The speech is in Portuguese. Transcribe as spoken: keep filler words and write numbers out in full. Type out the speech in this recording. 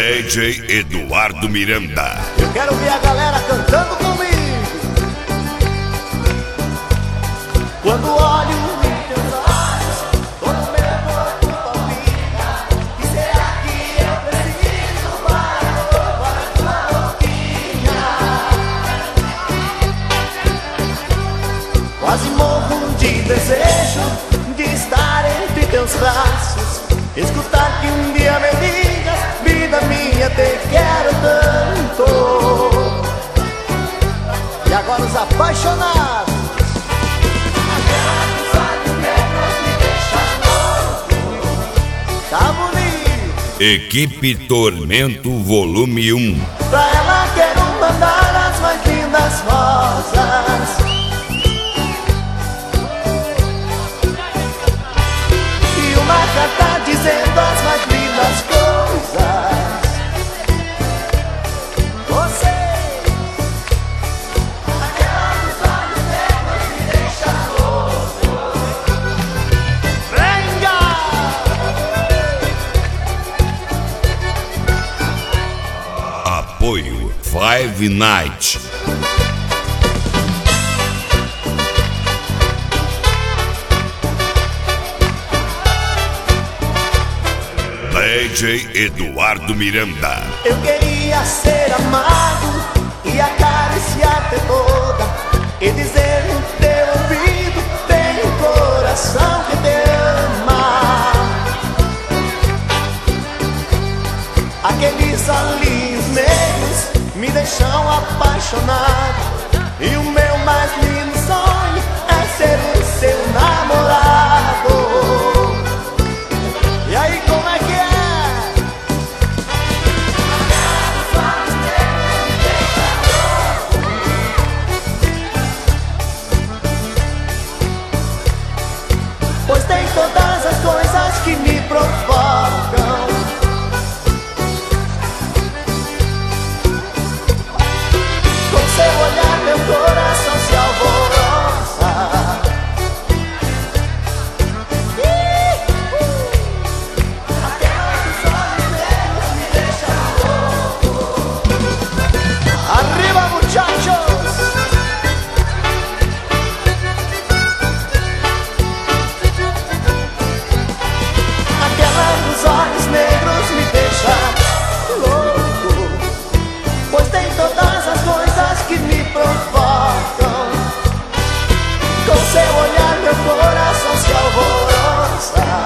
D J Eduardo Miranda. Eu quero ver a galera cantando comigo. Quando olho em teus olhos, todo meu corpo palpita. Que será que eu preciso para a tua roupinha? Quase morro de desejo de estar entre teus braços, escutar que um dia me digas: vida minha, te quero tanto. E agora os apaixonados. Aqueles olhos negros me deixam louco. Tá bonito. Equipe Tormento Volume um. Pra ela quero mandar as mais lindas rosas e uma carta dizendo as mais lindas coisas. Você, aquela dos olhos negros me deixa louco. Venga! Apoio Five Night. D J Eduardo Miranda. Eu queria ser amado e acariciar-te toda e dizer no teu ouvido: tem um coração que te ama. Aqueles olhinhos negros me deixam apaixonado e o meu mais lindo sonho é ser o seu namorado. E aí, como é que é? Pois tem todas as coisas que me provocam. Com seu olhar meu coração se alvoroça. Aquela dos olhos negros me deixa louco. Arriba, muchachos! Aquela dos olhos negros me deixa louco, pois tem todas as coisas que me provocam. Com seu olhar meu coração se alvoroça.